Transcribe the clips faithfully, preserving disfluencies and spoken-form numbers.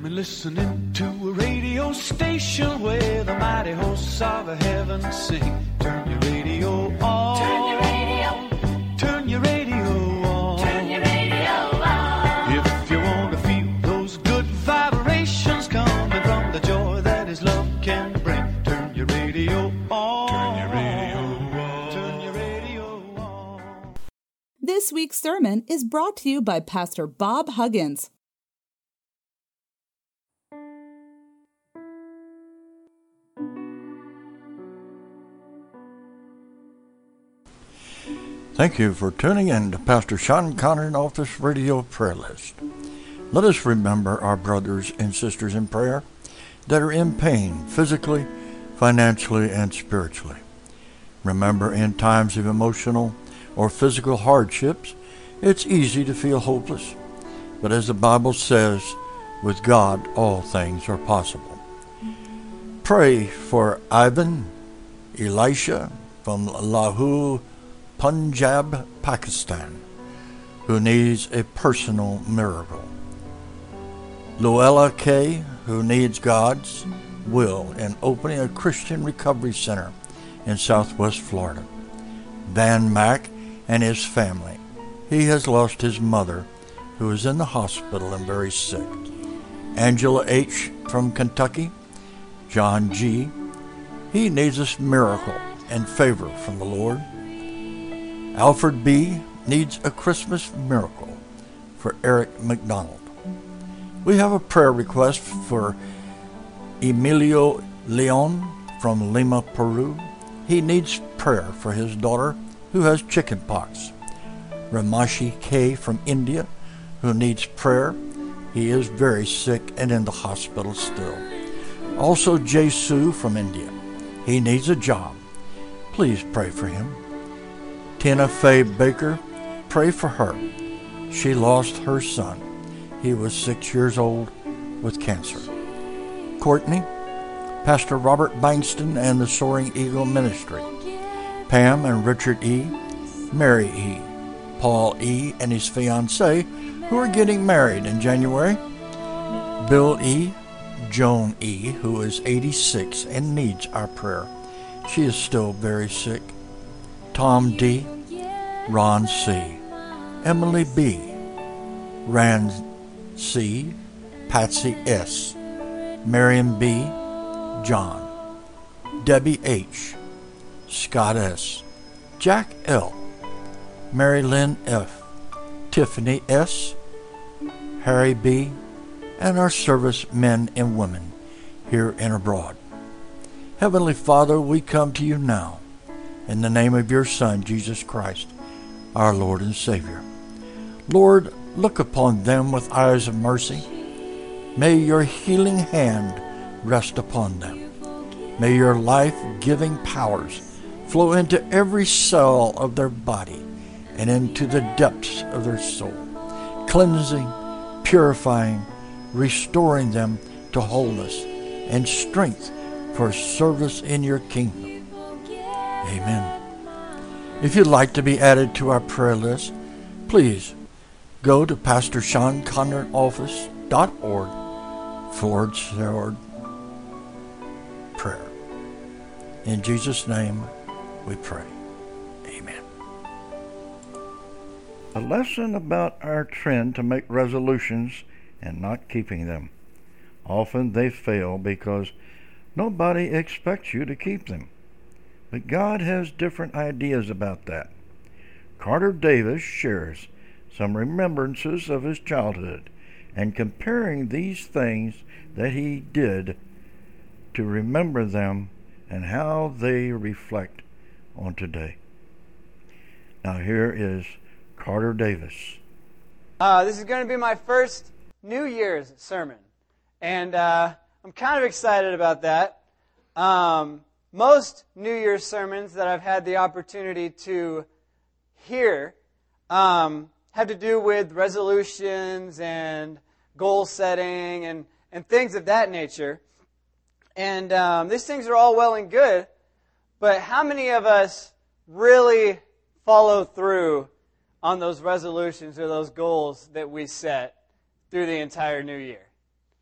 me listening to a radio station where the mighty hosts of heaven sing. Turn your radio on. Turn your radio. Turn your radio on. Turn your radio on. If you want to feel those good vibrations coming from the joy that His love can bring, turn your radio on. Turn your radio on. Turn your radio on. This week's sermon is brought to you by Pastor Bob Huggins. Thank you for tuning in to Pastor Sean Conner Office Radio Prayer List. Let us remember our brothers and sisters in prayer that are in pain physically, financially, and spiritually. Remember, in times of emotional or physical hardships, it's easy to feel hopeless. But as the Bible says, with God all things are possible. Pray for Ivan Elisha from Lahore, Punjab, Pakistan, who needs a personal miracle. Luella Kay, who needs God's will in opening a Christian recovery center in Southwest Florida. Van Mack and his family. He has lost his mother, who is in the hospital and very sick. Angela H. from Kentucky. John G. He needs a miracle and favor from the Lord. Alfred B. needs a Christmas miracle for Eric McDonald. We have a prayer request for Emilio Leon from Lima, Peru. He needs prayer for his daughter who has chickenpox. Ramashi K. from India, who needs prayer. He is very sick and in the hospital still. Also Jay Su from India. He needs a job. Please pray for him. Tina Faye Baker, pray for her. She lost her son. He was six years old with cancer. Courtney, Pastor Robert Bankston and the Soaring Eagle Ministry. Pam and Richard E., Mary E., Paul E. and his fiancée, who are getting married in January. Bill E., Joan E., who is eighty-six and needs our prayer. She is still very sick. Tom D., Ron C., Emily B., Rand C., Patsy S., Marion B., John, Debbie H., Scott S., Jack L., Mary Lynn F., Tiffany S., Harry B., and our service men and women here and abroad. Heavenly Father, we come to you now in the name of your Son, Jesus Christ, our Lord and Savior. Lord, look upon them with eyes of mercy. May your healing hand rest upon them. May your life-giving powers flow into every cell of their body and into the depths of their soul, cleansing, purifying, restoring them to wholeness and strength for service in your kingdom. Amen. If you'd like to be added to our prayer list, please go to pastor sean conner office dot org forward slash prayer. In Jesus' name we pray. Amen. A lesson about our trend to make resolutions and not keeping them. Often they fail because nobody expects you to keep them. But God has different ideas about that. Carter Davis shares some remembrances of his childhood and comparing these things that he did to remember them and how they reflect on today. Now here is Carter Davis. Uh, this is going to be my first New Year's sermon, and uh, I'm kind of excited about that. Um, most New Year's sermons that I've had the opportunity to hear um, have to do with resolutions and goal setting and, and things of that nature. And um, these things are all well and good, but how many of us really follow through on those resolutions or those goals that we set through the entire new year?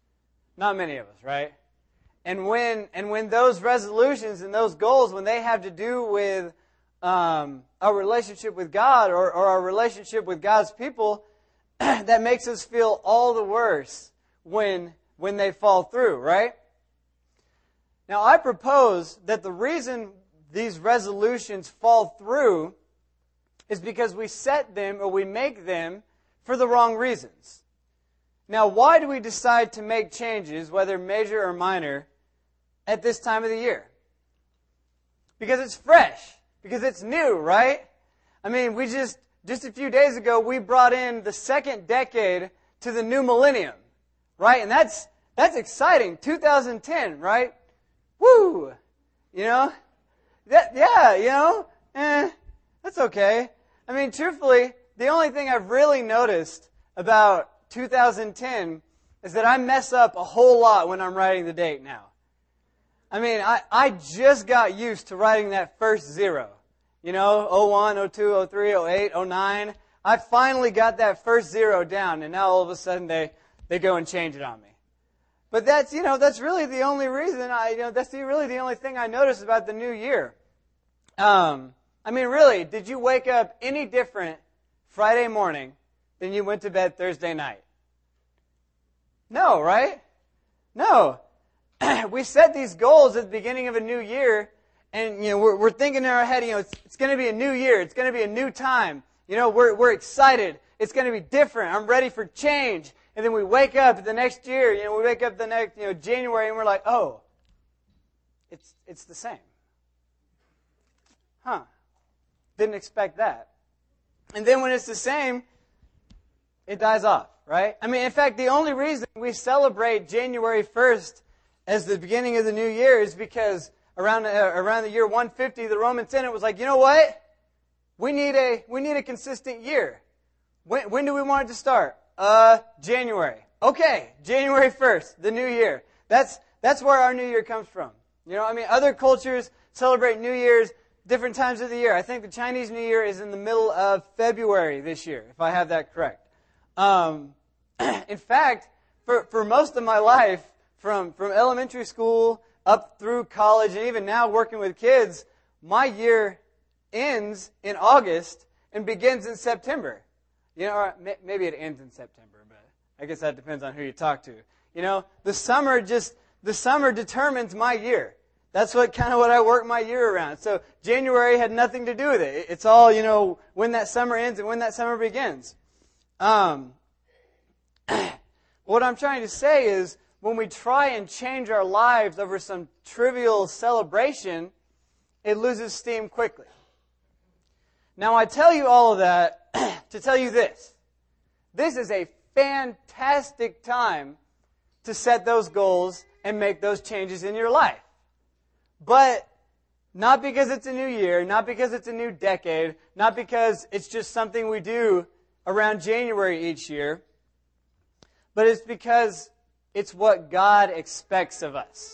Not many of us, right? And when and when those resolutions and those goals, when they have to do with um, our relationship with God or, or our relationship with God's people, that makes us feel all the worse when when they fall through, right? Now, I propose that the reason these resolutions fall through is because we set them or we make them for the wrong reasons. Now, why do we decide to make changes, whether major or minor, at this time of the year? Because it's fresh. Because it's new, right? I mean, we just, just a few days ago, we brought in the second decade to the new millennium, right? And that's, that's exciting. two thousand ten, right? Woo! You know? That, yeah, you know? Eh, that's okay. I mean, truthfully, the only thing I've really noticed about two thousand ten is that I mess up a whole lot when I'm writing the date now. I mean, I, I just got used to writing that first zero. You know, oh one, oh two, oh three, oh eight, oh nine. I finally got that first zero down, and now all of a sudden they, they go and change it on me. But that's, you know, that's really the only reason I, you know, that's the, really the only thing I noticed about the new year. Um, I mean, really, did you wake up any different Friday morning than you went to bed Thursday night? No, right? No. We set these goals at the beginning of a new year, and you know we're, we're thinking in our head, you know, it's, it's going to be a new year, it's going to be a new time. You know, we're we're excited. It's going to be different. I'm ready for change. And then we wake up the next year. You know, we wake up the next, you know, January, and we're like, oh, it's it's the same. Huh? Didn't expect that. And then when it's the same, it dies off, right? I mean, in fact, the only reason we celebrate January first as the beginning of the new year is because around uh, around the year one fifty, the Roman Senate was like, you know what? We need a we need a consistent year. When when do we want it to start? Uh, January. Okay, January first, the new year. That's that's where our new year comes from. You know, I mean, other cultures celebrate New Year's different times of the year. I think the Chinese New Year is in the middle of February this year, if I have that correct. Um, in fact, for for most of my life, From from elementary school up through college and even now working with kids, my year ends in August and begins in September. You know, or maybe it ends in September, but I guess that depends on who you talk to. You know, the summer just the summer determines my year. That's what kind of what I work my year around. So January had nothing to do with it. It's all, you know, when that summer ends and when that summer begins. Um, what I'm trying to say is, when we try and change our lives over some trivial celebration, it loses steam quickly. Now, I tell you all of that to tell you this. This is a fantastic time to set those goals and make those changes in your life. But not because it's a new year, not because it's a new decade, not because it's just something we do around January each year, but it's because it's what God expects of us.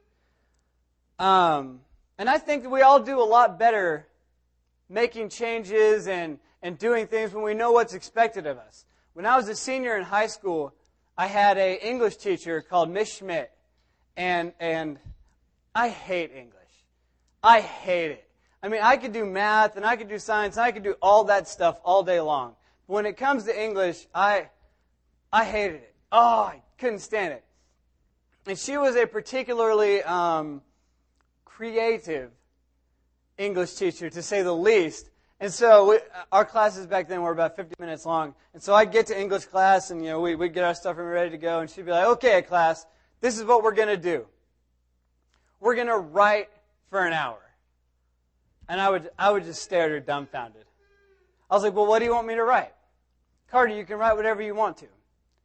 Um, and I think that we all do a lot better making changes and, and doing things when we know what's expected of us. When I was a senior in high school, I had an English teacher called Miss Schmidt. And, and I hate English. I hate it. I mean, I could do math and I could do science and I could do all that stuff all day long. But when it comes to English, I, I hated it. Oh, I couldn't stand it. And she was a particularly um, creative English teacher, to say the least. And so we, our classes back then were about fifty minutes long. And so I'd get to English class, and you know we, we'd get our stuff and ready to go. And she'd be like, okay, class, this is what we're going to do. We're going to write for an hour. And I would I would just stare at her dumbfounded. I was like, well, what do you want me to write? Carter, you can write whatever you want to.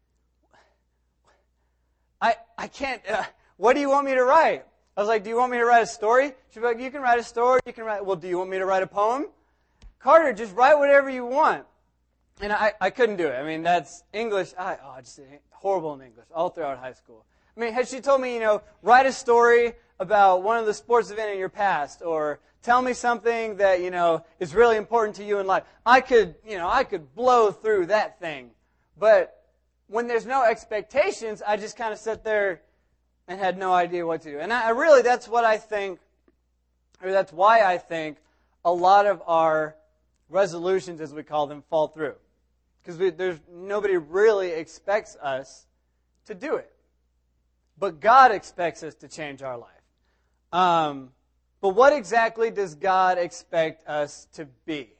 I I can't, uh, what do you want me to write? I was like, do you want me to write a story? She'd be like, you can write a story, you can write, well, do you want me to write a poem? Carter, just write whatever you want. And I, I couldn't do it. I mean, that's English, I, oh, I just horrible in English all throughout high school. I mean, had she told me, you know, write a story about one of the sports events in your past, or tell me something that, you know, is really important to you in life, I could, you know, I could blow through that thing. But when there's no expectations, I just kind of sit there and had no idea what to do. And I, I really, that's what I think, or that's why I think a lot of our resolutions, as we call them, fall through. Because there's nobody really expects us to do it. But God expects us to change our life. Um, but what exactly does God expect us to be?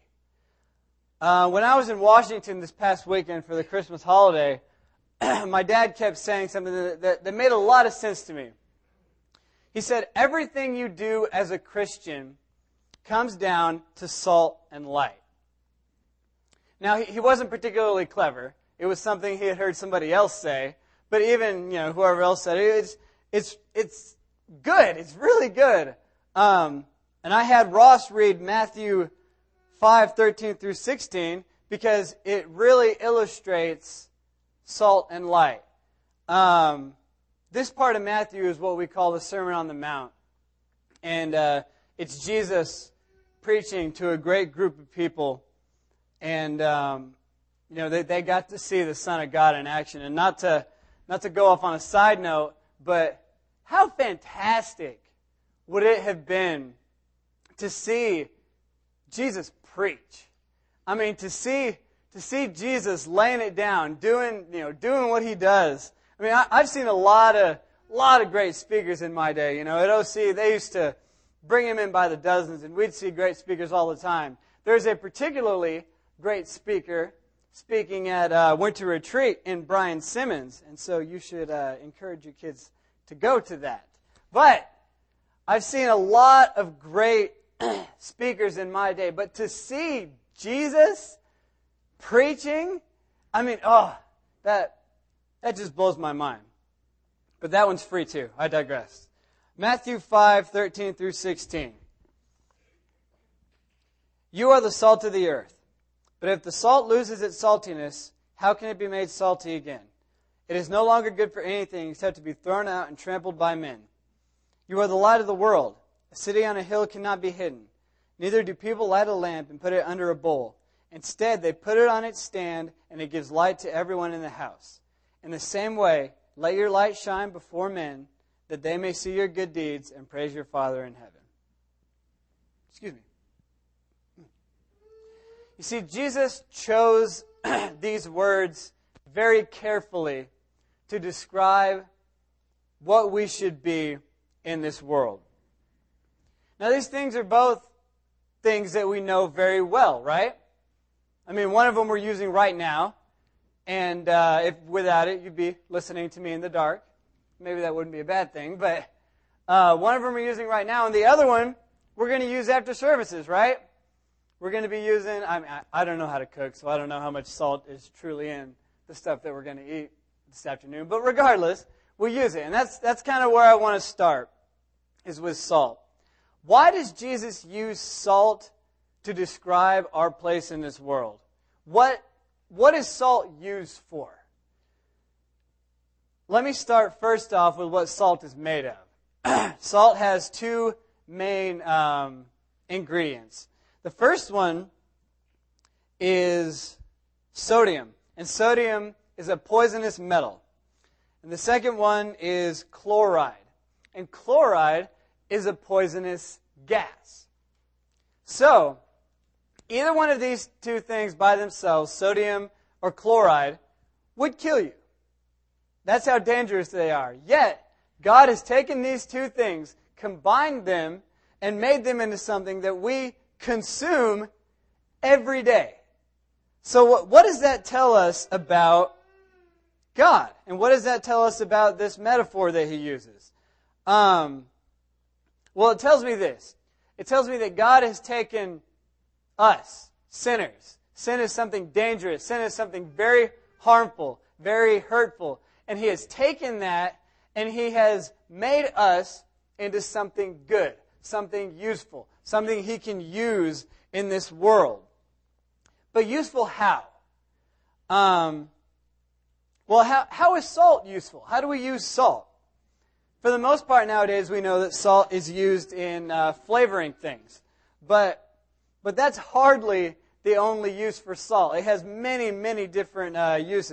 Uh, when I was in Washington this past weekend for the Christmas holiday, my dad kept saying something that, that, that made a lot of sense to me. He said, everything you do as a Christian comes down to salt and light. Now, he, he wasn't particularly clever. It was something he had heard somebody else say. But even, you know, whoever else said it, it's, it's, it's good. It's really good. Um, and I had Ross read Matthew five, thirteen through sixteen, because it really illustrates salt and light. Um, this part of Matthew is what we call the Sermon on the Mount. And uh, it's Jesus preaching to a great group of people. And, um, you know, they, they got to see the Son of God in action. And not to, not to go off on a side note, but how fantastic would it have been to see Jesus preach? I mean, to see to see Jesus laying it down, doing you know doing what he does. I mean, I, I've seen a lot of lot of great speakers in my day. You know, at O C they used to bring him in by the dozens, and we'd see great speakers all the time. There's a particularly great speaker speaking at uh, Winter Retreat in Brian Simmons, and so you should uh, encourage your kids to go to that. But I've seen a lot of great speakers in my day, but to see Jesus preaching, I mean, oh, that that just blows my mind. But that one's free too. I digress. Matthew five, thirteen through sixteen. You are the salt of the earth. But if the salt loses its saltiness, how can it be made salty again? It is no longer good for anything except to be thrown out and trampled by men. You are the light of the world. A city on a hill cannot be hidden. Neither do people light a lamp and put it under a bowl. Instead, they put it on its stand, and it gives light to everyone in the house. In the same way, let your light shine before men, that they may see your good deeds and praise your Father in heaven. Excuse me. You see, Jesus chose these words very carefully to describe what we should be in this world. Now, these things are both things that we know very well, right? I mean, one of them we're using right now, and uh, if without it, you'd be listening to me in the dark. Maybe that wouldn't be a bad thing, but uh, one of them we're using right now, and the other one we're going to use after services, right? We're going to be using, I, mean, I don't know how to cook, so I don't know how much salt is truly in the stuff that we're going to eat this afternoon, but regardless, we'll use it, and that's that's kind of where I want to start, is with salt. Why does Jesus use salt to describe our place in this world? What, what is salt used for? Let me start first off with what salt is made of. Salt has two main um, ingredients. The first one is sodium, and sodium is a poisonous metal. And the second one is chloride, and chloride is a poisonous gas. So, either one of these two things by themselves, sodium or chloride, would kill you. That's how dangerous they are. Yet, God has taken these two things, combined them, and made them into something that we consume every day. So what, what does that tell us about God? And what does that tell us about this metaphor that he uses? Um, well, it tells me this. It tells me that God has taken us, sinners. Sin is something dangerous. Sin is something very harmful, very hurtful. And he has taken that and he has made us into something good, something useful, something he can use in this world. But useful how? Um, well, how, how is salt useful? How do we use salt? For the most part nowadays, we know that salt is used in uh, flavoring things. But but that's hardly the only use for salt. It has many, many different uh, uses.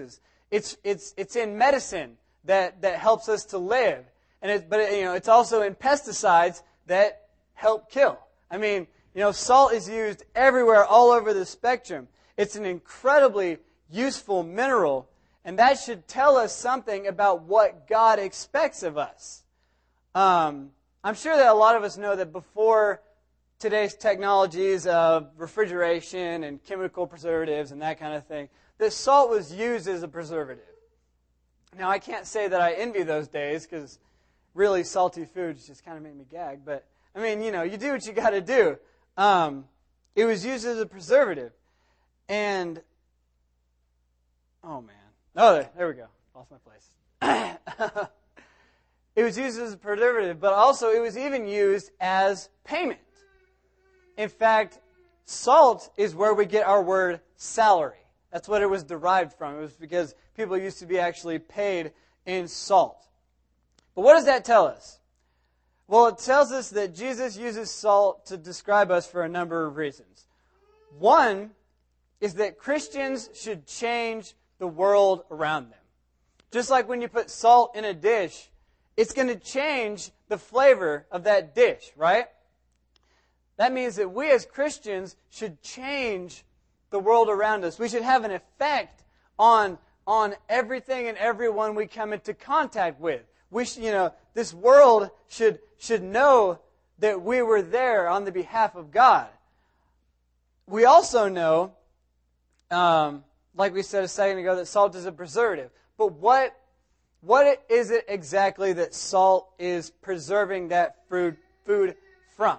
It's it's it's in medicine that, that helps us to live, and it, but it, you know it's also in pesticides that help kill. I mean, you know, salt is used everywhere, all over the spectrum. It's an incredibly useful mineral, and that should tell us something about what God expects of us. Um, I'm sure that a lot of us know that before today's technologies of refrigeration and chemical preservatives and that kind of thing, that salt was used as a preservative. Now, I can't say that I envy those days, because really salty foods just kind of make me gag. But, I mean, you know, you do what you got to do. Um, it was used as a preservative. And, oh, man. Oh, there, there we go. Lost my place. It was used as a preservative, but also it was even used as payment. In fact, salt is where we get our word salary. That's what it was derived from. It was because people used to be actually paid in salt. But what does that tell us? Well, it tells us that Jesus uses salt to describe us for a number of reasons. One is that Christians should change the world around them. Just like when you put salt in a dish, it's going to change the flavor of that dish, right? That means that we as Christians should change the world around us. We should have an effect on, on everything and everyone we come into contact with. We should, you know, this world should, should know that we were there on the behalf of God. We also know, um, like we said a second ago, that salt is a preservative. But what, what is it exactly that salt is preserving that food, food from?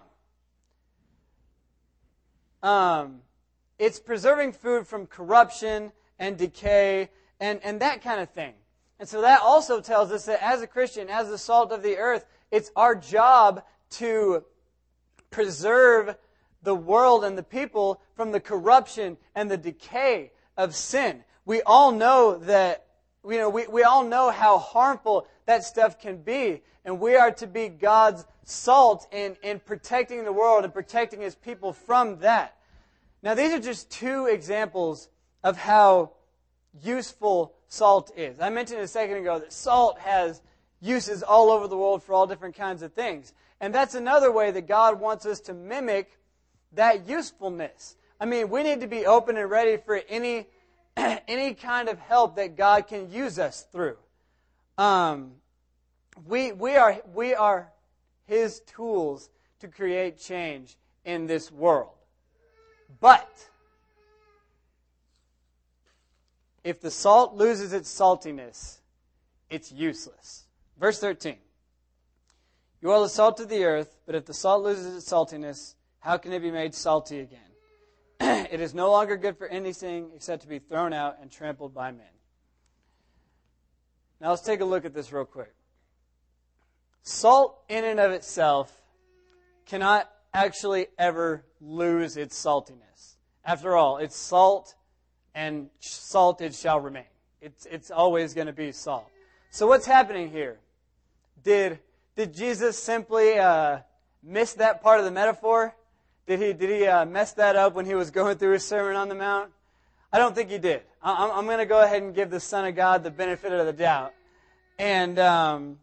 Um, it's preserving food from corruption and decay and, and that kind of thing. And so that also tells us that as a Christian, as the salt of the earth, it's our job to preserve the world and the people from the corruption and the decay of sin. We all know that, you know, we, we all know how harmful that stuff can be. And we are to be God's salt in, in protecting the world and protecting His people from that. Now, these are just two examples of how useful salt is. I mentioned a second ago that salt has uses all over the world for all different kinds of things. And that's another way that God wants us to mimic that usefulness. I mean, we need to be open and ready for any any kind of help that God can use us through. Um, we we are we are His tools to create change in this world. But if the salt loses its saltiness, it's useless. Verse thirteen. You are the salt of the earth, but if the salt loses its saltiness, how can it be made salty again? It is no longer good for anything except to be thrown out and trampled by men. Now let's take a look at this real quick. Salt in and of itself cannot actually ever lose its saltiness. After all, it's salt, and salt it shall remain. It's, it's always going to be salt. So what's happening here? Did, did Jesus simply uh, miss that part of the metaphor? Did he, did he uh, mess that up when he was going through his Sermon on the Mount? I don't think he did. I'm, I'm going to go ahead and give the Son of God the benefit of the doubt. And, um,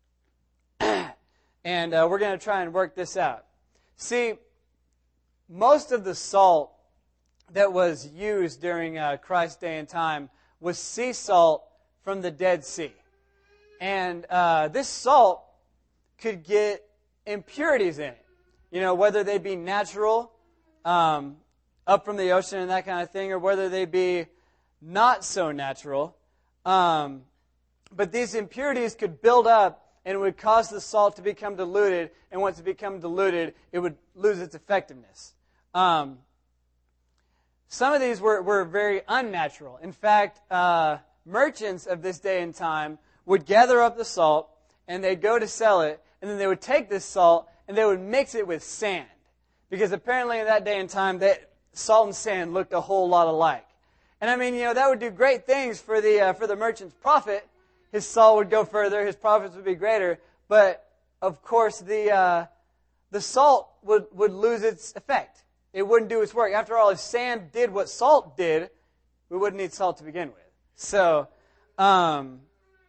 and uh, we're going to try and work this out. See, most of the salt that was used during uh, Christ's day and time was sea salt from the Dead Sea. And uh, this salt could get impurities in it. You know, whether they be natural, um, up from the ocean and that kind of thing, or whether they be not so natural. Um, but these impurities could build up and it would cause the salt to become diluted. And once it become diluted, it would lose its effectiveness. Um, some of these were, were very unnatural. In fact, uh, merchants of this day and time would gather up the salt and they'd go to sell it. And then they would take this salt and they would mix it with sand. Because apparently in that day and time, that salt and sand looked a whole lot alike. And I mean, you know, that would do great things for the uh, for the merchant's profit. His salt would go further, his profits would be greater. But, of course, the uh, the salt would, would lose its effect. It wouldn't do its work. After all, if sand did what salt did, we wouldn't need salt to begin with. So, Um,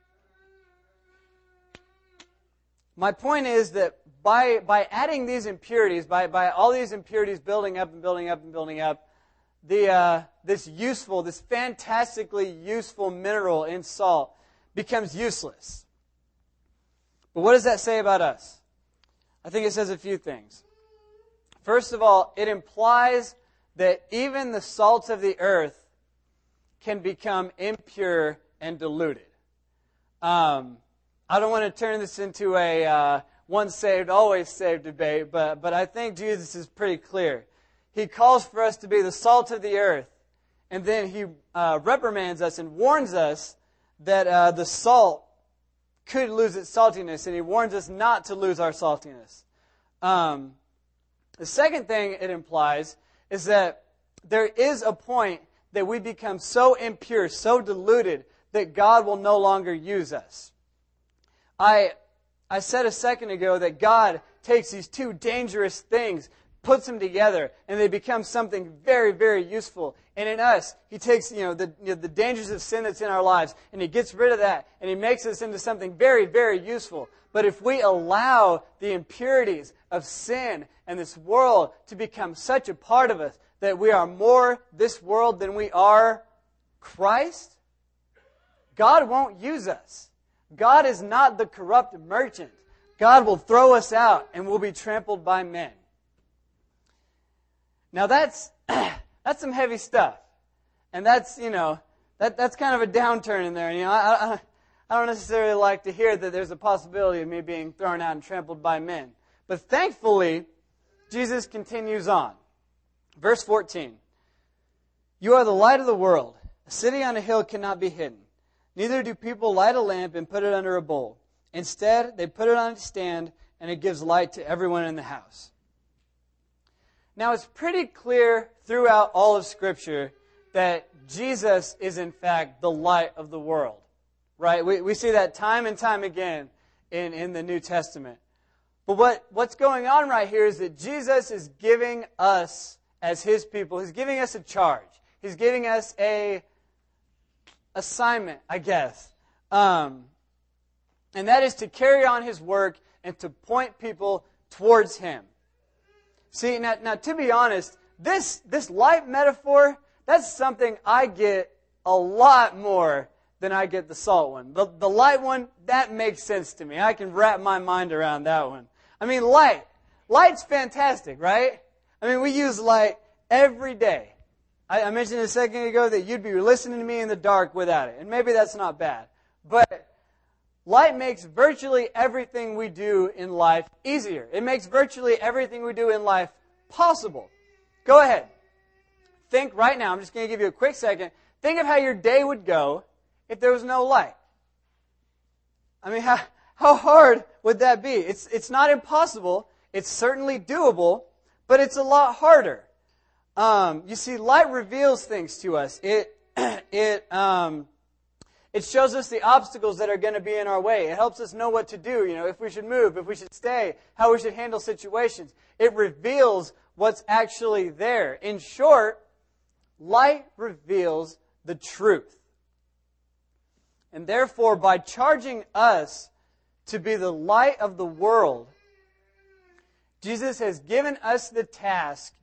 my point is that by by adding these impurities, by, by all these impurities building up and building up and building up, the uh, this useful, this fantastically useful mineral in salt becomes useless. But what does that say about us? I think it says a few things. First of all, it implies that even the salts of the earth can become impure and diluted. Um, I don't want to turn this into a uh, once saved, always saved debate, but, but I think Jesus is pretty clear. He calls for us to be the salt of the earth, and then he uh, reprimands us and warns us that uh, the salt could lose its saltiness, and he warns us not to lose our saltiness. Um, the second thing it implies is that there is a point that we become so impure, so diluted, that God will no longer use us. I I said a second ago that God takes these two dangerous things, puts them together, and they become something very, very useful. And in us, He takes, you know, the you know, the dangers of sin that's in our lives, and He gets rid of that, and He makes us into something very, very useful. But if we allow the impurities of sin and this world to become such a part of us that we are more this world than we are Christ, God won't use us. God is not the corrupt merchant. God will throw us out and we'll be trampled by men. Now that's that's some heavy stuff. And that's, you know, that that's kind of a downturn in there. And, you know, I, I, I don't necessarily like to hear that there's a possibility of me being thrown out and trampled by men. But thankfully, Jesus continues on. Verse fourteen. You are the light of the world. A city on a hill cannot be hidden. Neither do people light a lamp and put it under a bowl. Instead, they put it on a stand, and it gives light to everyone in the house. Now, it's pretty clear throughout all of Scripture that Jesus is, in fact, the light of the world. Right? We, we see that time and time again in, in the New Testament. But what, what's going on right here is that Jesus is giving us, as His people, He's giving us a charge. He's giving us a assignment, I guess. Um, and that is to carry on His work and to point people towards Him. See, now, now to be honest, this, this light metaphor, that's something I get a lot more than I get the salt one. The, the light one, that makes sense to me. I can wrap my mind around that one. I mean, light. Light's fantastic, right? I mean, we use light every day. I, I mentioned a second ago that you'd be listening to me in the dark without it. And maybe that's not bad. But light makes virtually everything we do in life easier. It makes virtually everything we do in life possible. Go ahead. Think right now. I'm just going to give you a quick second. Think of how your day would go if there was no light. I mean, how, how hard would that be? It's, it's not impossible. It's certainly doable, but it's a lot harder. Um, you see, light reveals things to us. It, it, um, it shows us the obstacles that are going to be in our way. It helps us know what to do, you know, if we should move, if we should stay, how we should handle situations. It reveals what's actually there. In short, light reveals the truth. And therefore, by charging us to be the light of the world, Jesus has given us the task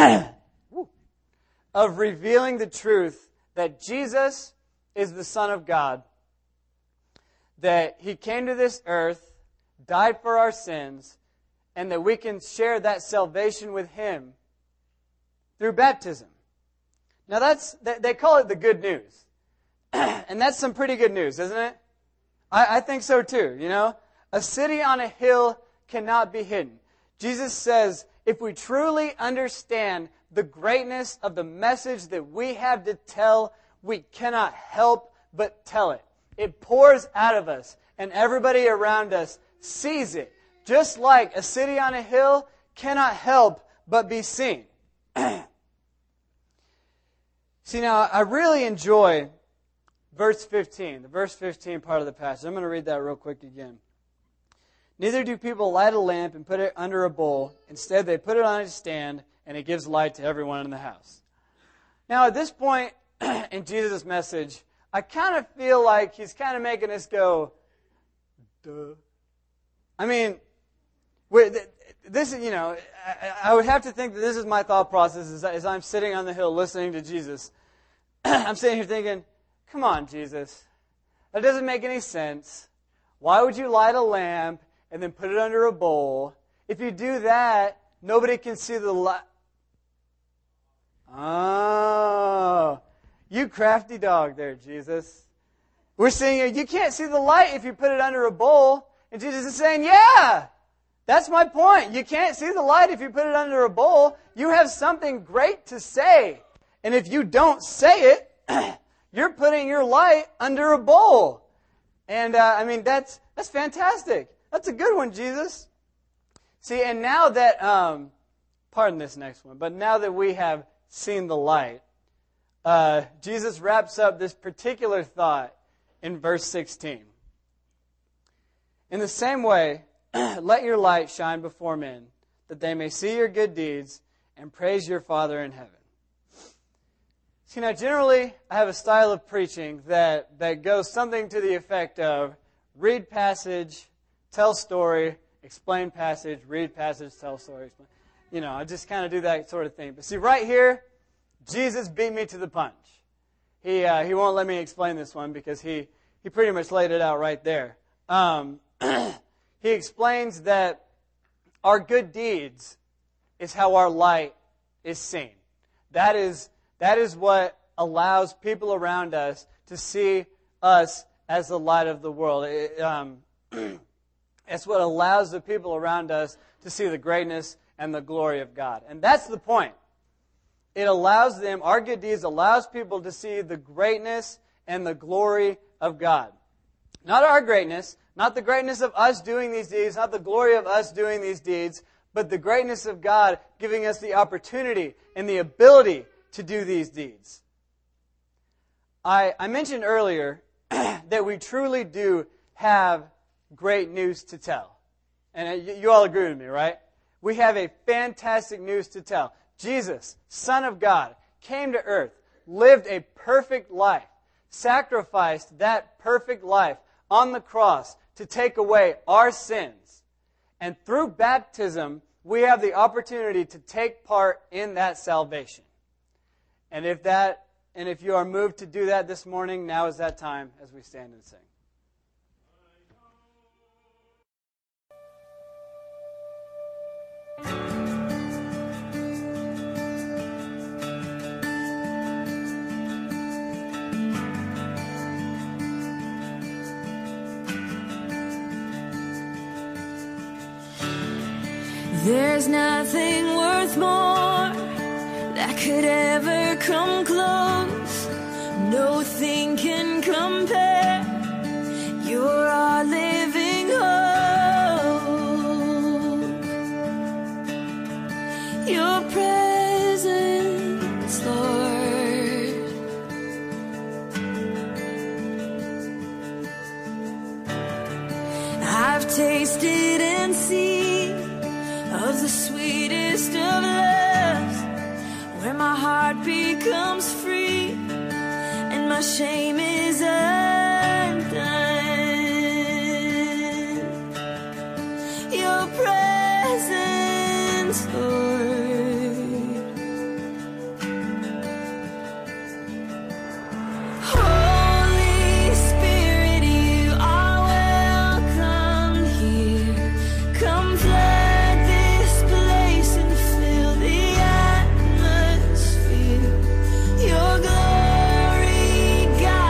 of revealing the truth that Jesus is the Son of God, that He came to this earth, died for our sins, and that we can share that salvation with Him through baptism. Now that's, they call it the good news. And that's some pretty good news, isn't it? I, I think so too, you know. A city on a hill cannot be hidden. Jesus says, if we truly understand the greatness of the message that we have to tell, we cannot help but tell it. It pours out of us, and everybody around us sees it. Just like a city on a hill cannot help but be seen. See, now, I really enjoy verse fifteen, the verse fifteen part of the passage. I'm going to read that real quick again. Neither do people light a lamp and put it under a bowl. Instead, they put it on a stand, and it gives light to everyone in the house. Now, at this point in Jesus' message, I kind of feel like he's kind of making us go, duh. I mean, we're, this is, you know, I, I would have to think that this is my thought process as, as I'm sitting on the hill listening to Jesus. I'm sitting here thinking, come on, Jesus. That doesn't make any sense. Why would you light a lamp and then put it under a bowl? If you do that, nobody can see the light. Oh, you crafty dog there, Jesus. We're saying you can't see the light if you put it under a bowl. And Jesus is saying, yeah, that's my point. You can't see the light if you put it under a bowl. You have something great to say. And if you don't say it, you're putting your light under a bowl. And, uh, I mean, that's that's fantastic. That's a good one, Jesus. See, and now that, um, pardon this next one, but now that we have seen the light, uh, Jesus wraps up this particular thought in verse sixteen. In the same way, let your light shine before men, that they may see your good deeds and praise your Father in heaven. See, now generally, I have a style of preaching that, that goes something to the effect of read passage, tell story, explain passage, read passage, tell story, explain. You know, I just kind of do that sort of thing. But see, right here, Jesus beat me to the punch. He uh, he won't let me explain this one because he, he pretty much laid it out right there. Um, he explains that our good deeds is how our light is seen. That is that is what allows people around us to see us as the light of the world. It, um, it's what allows the people around us to see the greatness and the glory of God. And that's the point. It allows them, our good deeds allows people to see the greatness and the glory of God. Not our greatness, not the greatness of us doing these deeds, not the glory of us doing these deeds, but the greatness of God giving us the opportunity and the ability to do these deeds. I, I mentioned earlier that we truly do have great news to tell. And you, you all agree with me, right? We have a fantastic news to tell. Jesus, Son of God, came to earth, lived a perfect life, sacrificed that perfect life on the cross to take away our sins. And through baptism, we have the opportunity to take part in that salvation. And if that, and if you are moved to do that this morning, now is that time as we stand and sing. There's nothing worth more that could ever come close. Nothing can compare. You're our living hope. Your presence, Lord. I've tasted and seen of the sweetest of loves, where my heart becomes free and my shame is undone. Your presence, Lord. Holy Spirit, you are welcome here. Come flood your glory, God.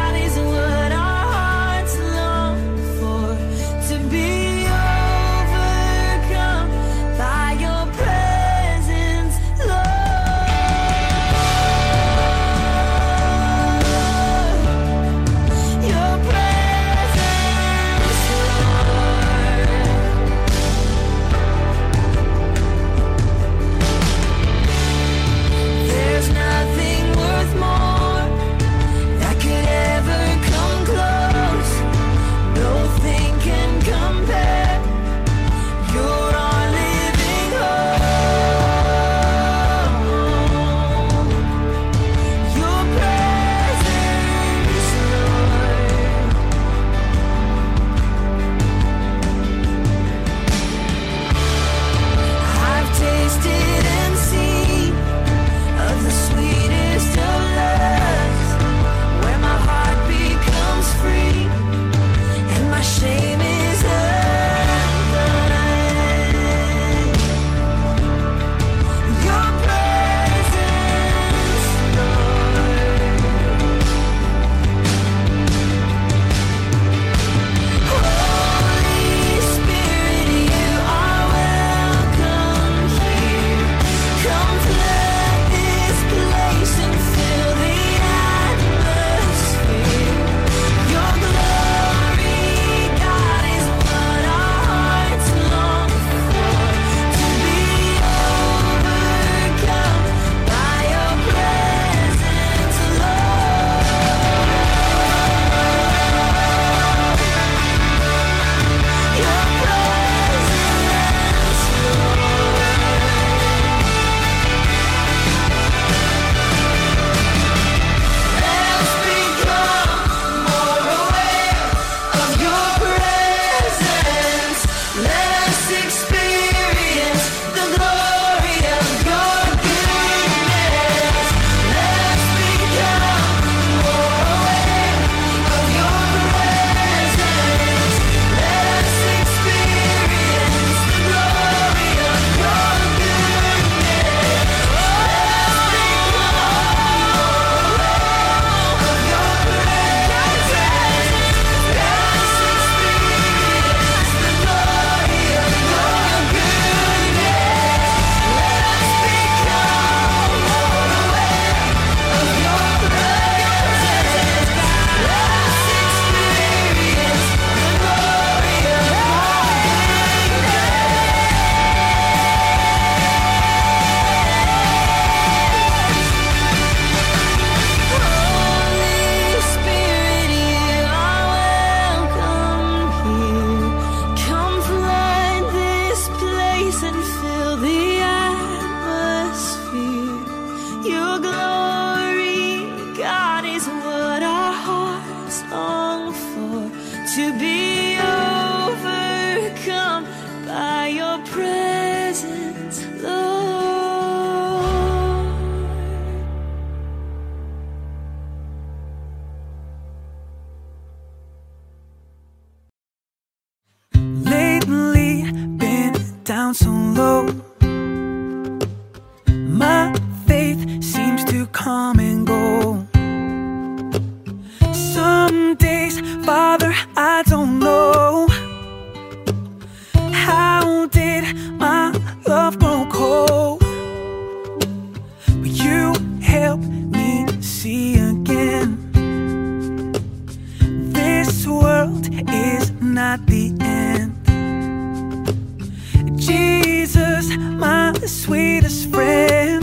so low. My faith seems to come and go. Some days, Father, I don't know. How did my love grow cold? But you help me see again. This world is not the end. Jesus, my sweetest friend,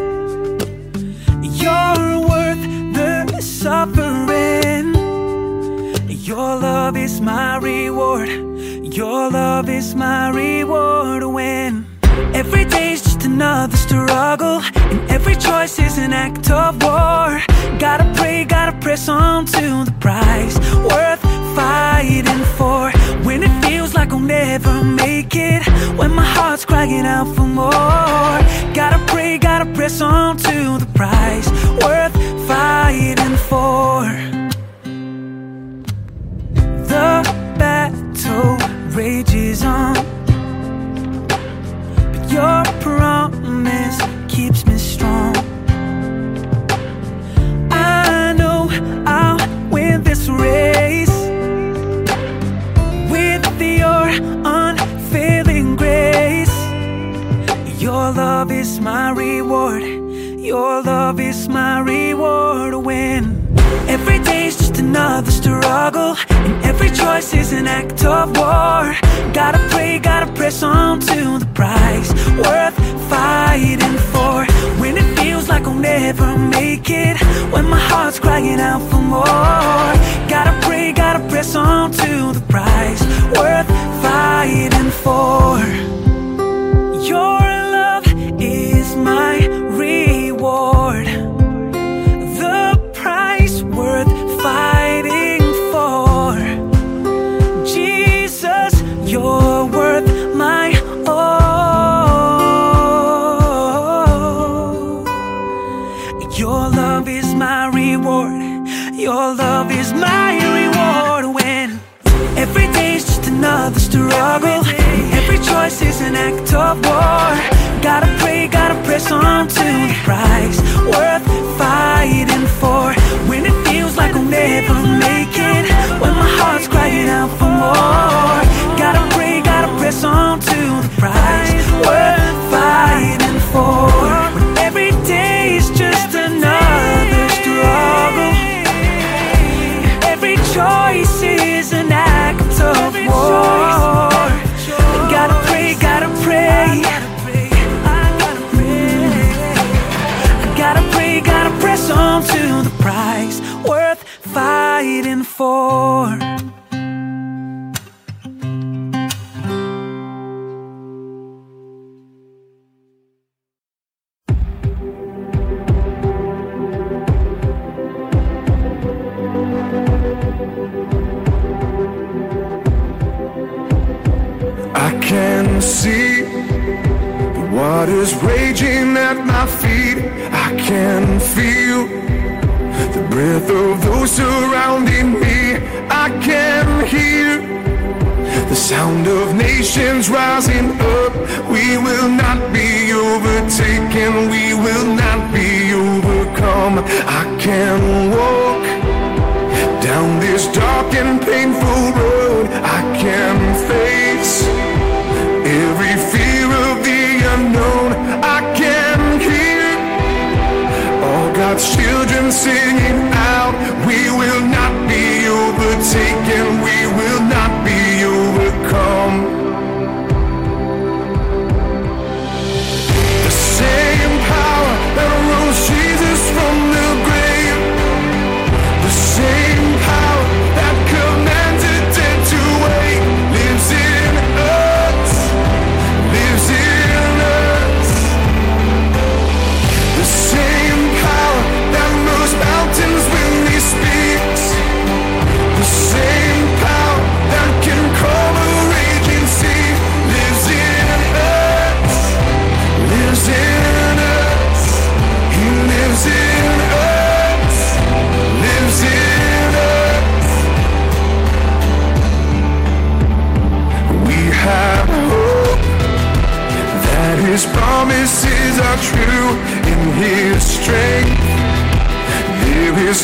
you're worth the suffering. Your love is my reward. Your love is my reward. When every day's just another struggle and every choice is an act of war, gotta pray, gotta press on to the prize worth fighting for. When it feels like I'll never make it, when my heart's crying out for more, gotta pray, gotta press on to the prize worth fighting for. The battle rages on, but your promise keeps me strong. I know I'll win this race with your unfailing grace. Your love is my reward. Your love is my reward. When every day's just another struggle and every choice is an act of war, gotta pray, gotta press on to the prize worth fighting for. When it feels like I'll never make it, when my heart's crying out for more, gotta pray, gotta press on to the prize worth fighting for. Your love is my reward, the price worth fighting for. Jesus, you're worth my all. Your love is my reward. Your love is my reward. When every day's just another struggle, every choice is an act of war, gotta pray, gotta press on to the prize worth fighting for. When it feels like I'll never make it, when my heart's crying out for more, gotta pray, gotta press on to the prize worth fighting for. When every day's just another struggle, every choice is an act of war, gotta pray, gotta pray, gotta pray, gotta press on to the prize worth fighting for. I can see the waters raging at my feet. I can feel the breath of those surrounding me. I can hear the sound of nations rising up. We will not be overtaken. We will not be overcome. I can walk down this dark and painful road. I can face every fear of the unknown. I can hear all God's children singing out. We will not be overtaken. We will not be overcome. The same power that rose Jesus from the grave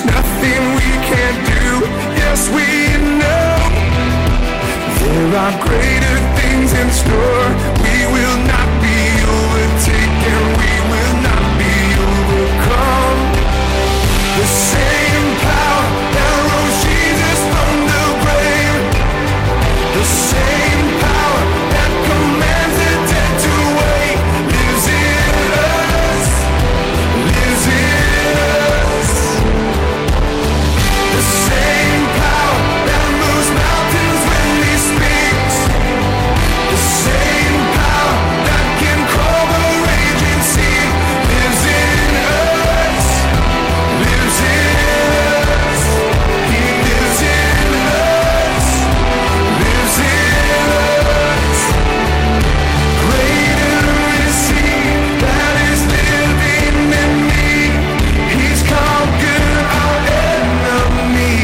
there's nothing we can't do. Yes, we know there are greater things in store. We will not be overtaken. We will not be overcome. The same power that rose Jesus from the grave, the same power that commands the dead to wait, lives in us, lives in us. The same power that moves mountains when He speaks, the same power that can calm a raging sea, lives in us, lives in us. He lives in us, lives in us. Greater is He that is living in me. He's conquered our enemy.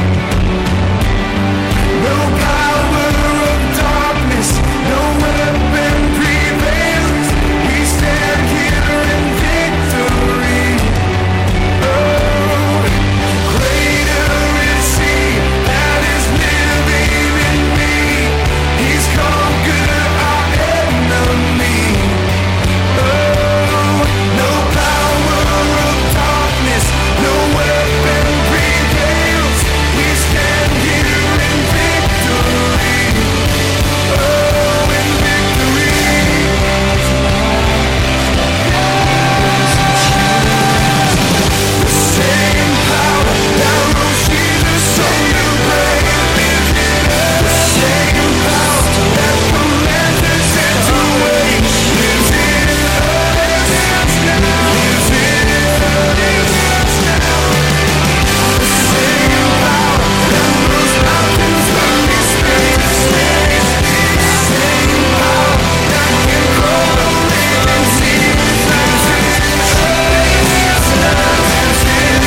No power of darkness, no weapon prevails. We stand here in victory. Oh, greater is He that is living in me. He's conquered our enemy. Oh, no power of darkness, no weapon prevails. We stand here in victory. Oh, in victory. The same power that rose Jesus from the grave, the same power that commands the dead to wait, lives in us, lives in us. The same power that moves mountains when He speaks, the same power that can calm a raging sea, lives in us, lives in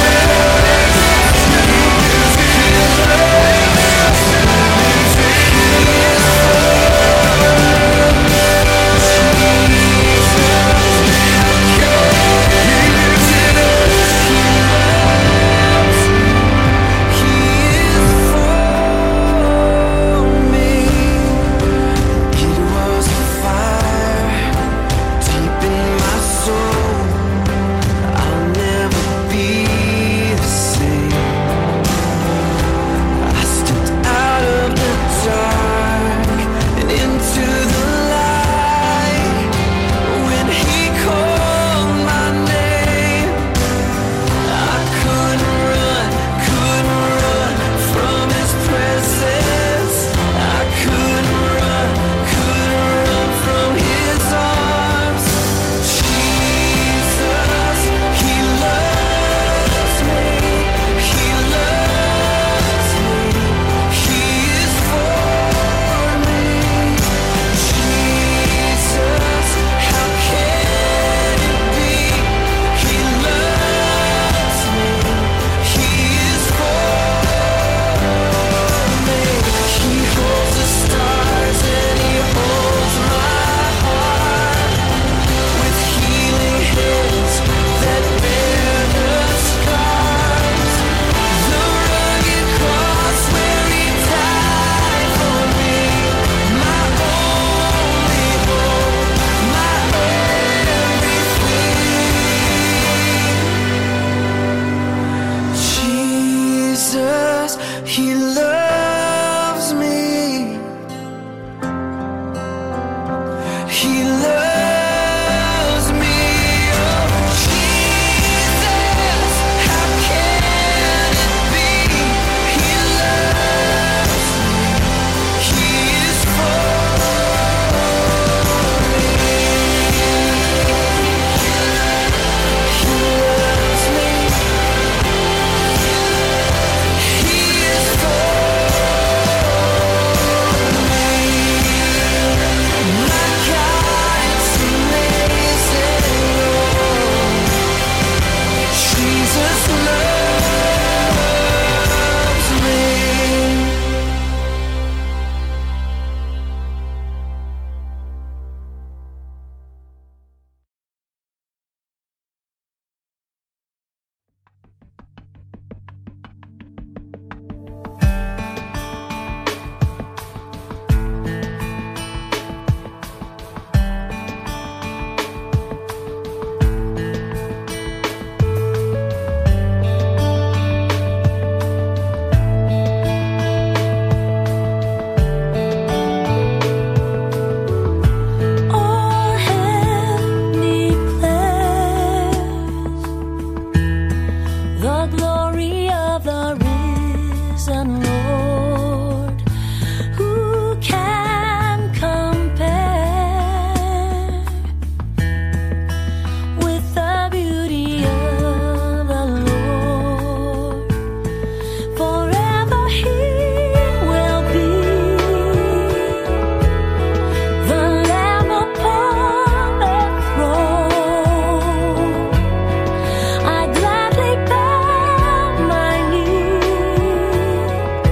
He loves me. He loves me. Oh, Jesus, how can it be? He loves me. He is for me. He loves me. He is for me. glory of the risen Lord. Who can compare with the beauty of the Lord? Forever He will be the Lamb upon the throne. I gladly bow my knee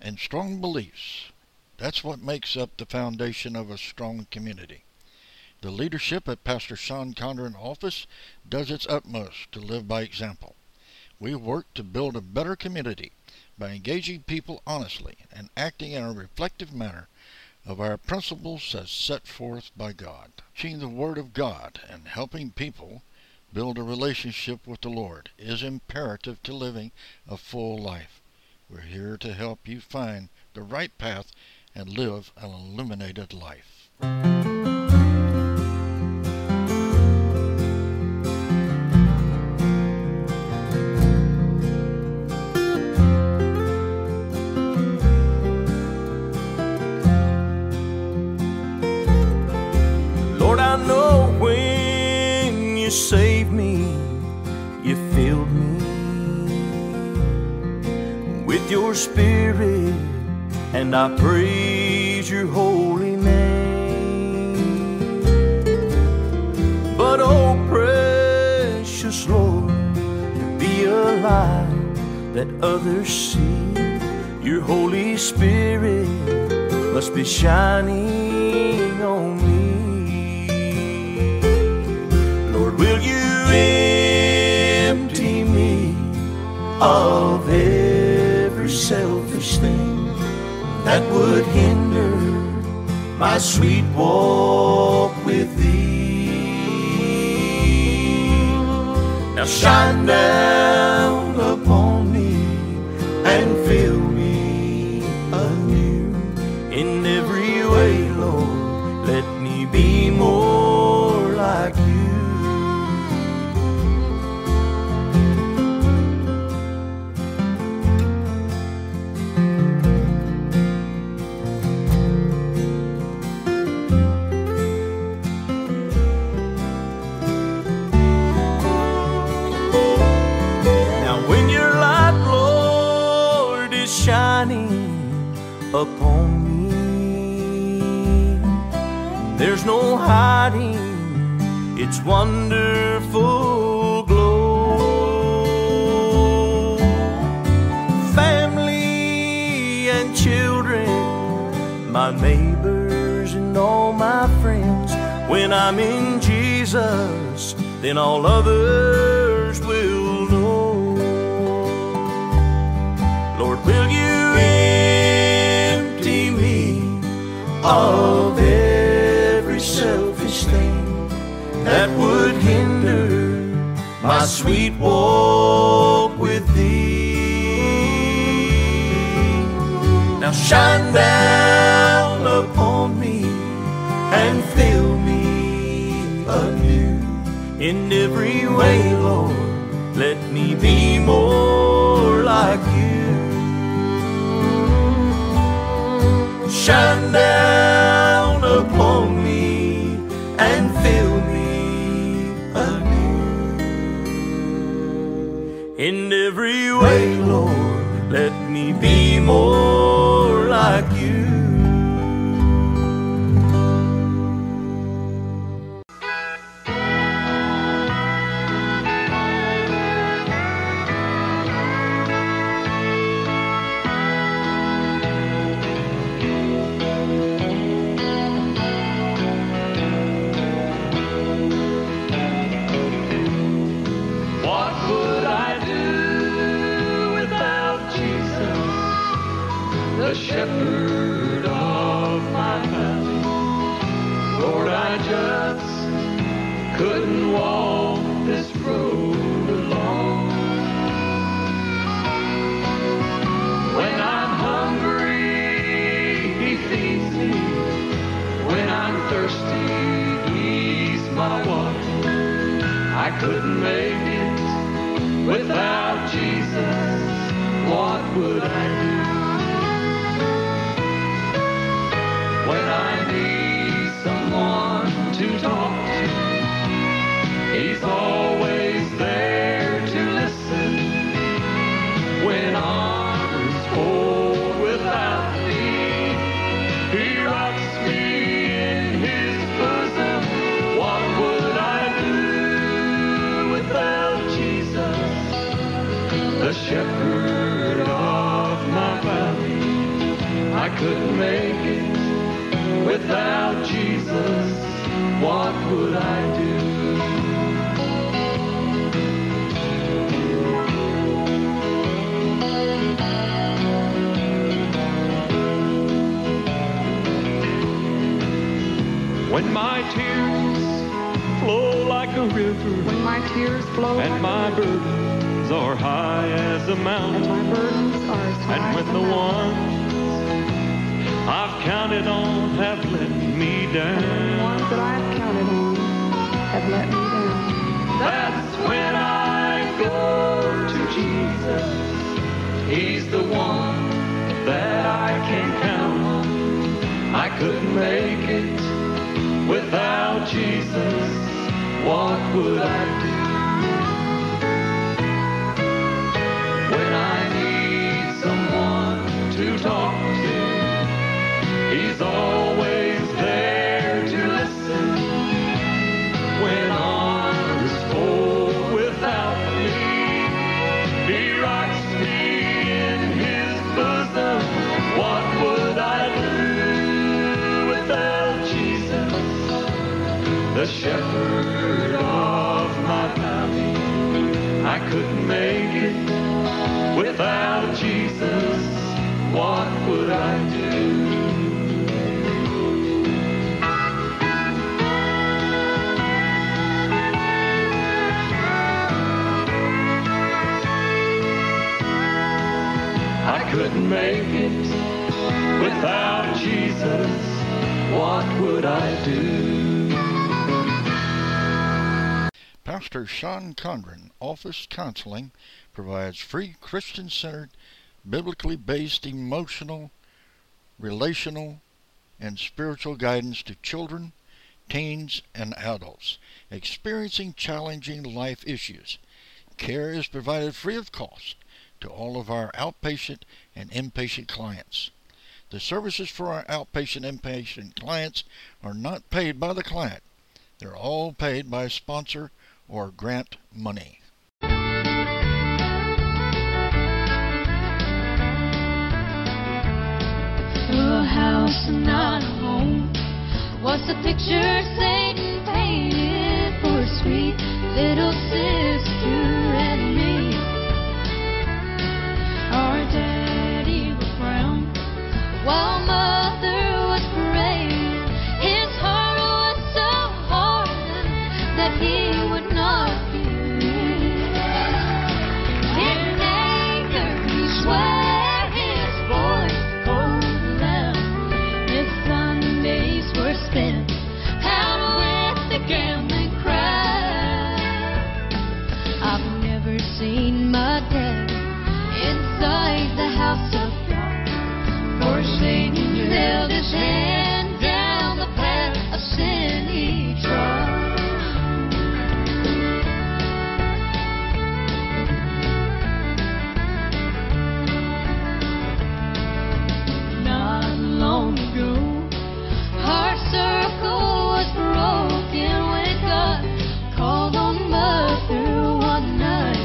and strong beliefs. That's what makes up the foundation of a strong community. The leadership at Pastor Sean Condren office does its utmost to live by example. We work to build a better community by engaging people honestly and acting in a reflective manner of our principles as set forth by God. Teaching the Word of God and helping people build a relationship with the Lord is imperative to living a full life. We're here to help you find the right path and live an illuminated life. You saved me, you filled me with your spirit, and I praise your holy name. But oh precious Lord, to be a light that others see, your Holy Spirit must be shining on me. Will you empty me of every selfish thing that would hinder my sweet walk with thee? Now shine down upon me and fill me anew in every way, Lord. Let me be more like you. Upon me, there's no hiding its wonderful glow. Family and children, my neighbors and all my friends, when I'm in Jesus, then all others will know. Lord, will you of every selfish thing that would hinder my sweet walk with thee? Now shine down upon me and fill me anew in every way, Lord. Let me be more like you. Shine down upon me and fill me anew in every way, Lord. Let me be more like you. The shepherd of my family, Lord, I just couldn't walk this road alone. When I'm hungry, He feeds me. When I'm thirsty, He's my water. I couldn't make it without Jesus. What would I do? When I need someone to talk to, He's always there to listen. When arms hold without me, He rocks me in His bosom. What would I do without Jesus, the shepherd of my valley? Jesus, what would I do? When my tears flow like a river, when my tears flow and like my a river, burdens are high as a mountain, and my burdens are as high and when as the a mountain, ones I've counted on have let me and down, the ones that I've counted on have let me down, that's when I go to Jesus. He's the one that I can count on. I couldn't make it without Jesus. What would I do? When I need someone to talk to, He's always there to listen. When all is full without me, He rocks me in His bosom. What would I do without Jesus, the shepherd of my valley? I couldn't make it without Jesus. What would I do? I couldn't make it without Jesus. What would I do? Pastor Sean Condren Office Counseling provides free Christian-centered, biblically based emotional, relational, and spiritual guidance to children, teens, and adults experiencing challenging life issues. Care is provided free of cost to all of our outpatient and inpatient clients. The services for our outpatient and inpatient clients are not paid by the client. They're all paid by sponsor or grant money. A house and not a home. What's the picture Satan painted for sweet little sister and me? Our daddy would frown while mother was praying. His heart was so hardened that he would not hear. Dear neighbor, you swear his voice cold and loud. If Sundays were spent out with the gambling crowd, I've never seen my dad inside the house of God, for Satan held his hand down the path of sin he trod. Not long ago, our circle was broken when God called on Mother one night.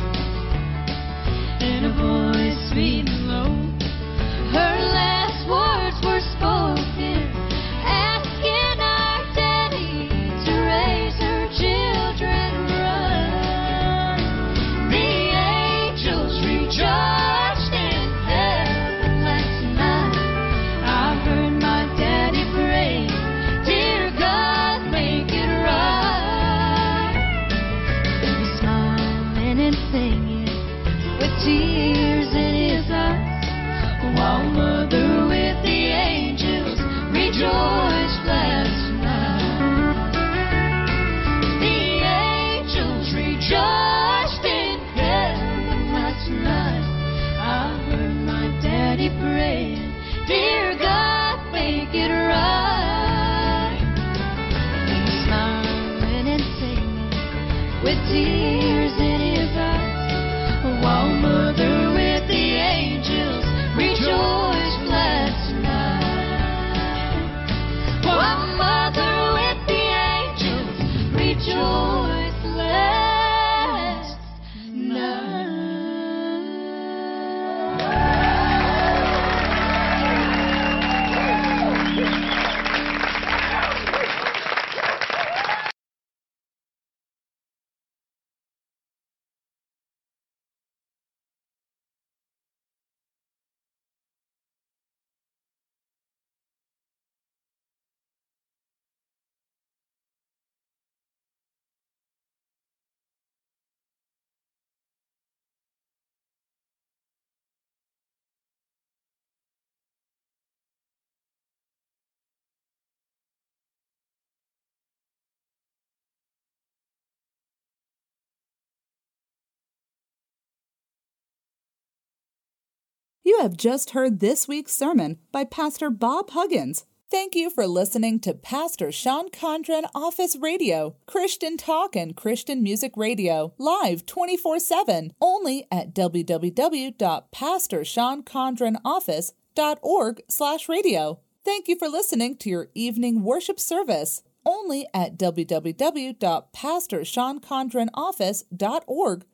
In a voice sweet and low, her last words were spoken, asking our daddy to raise her children right. The angels rejoiced in heaven last night. I heard my daddy pray, dear God, make it right. He was smiling and singing with tears in his eyes, while Mother with the angels rejoiced last night. The angels rejoiced in heaven last night. I heard my daddy praying, dear God, make it right. He was smiling and singing with tears in his eyes, while Mother with the angels rejoiced last night. While Mother with the angels rejoiced last night. You have just heard this week's sermon by Pastor Bob Huggins. Thank you for listening to Pastor Sean Condren Office Radio, Christian talk and Christian music radio, live twenty-four seven, only at w w w dot pastor sean condren office dot org slash radio. Thank you for listening to your evening worship service, only at w w w dot pastor sean condren office dot org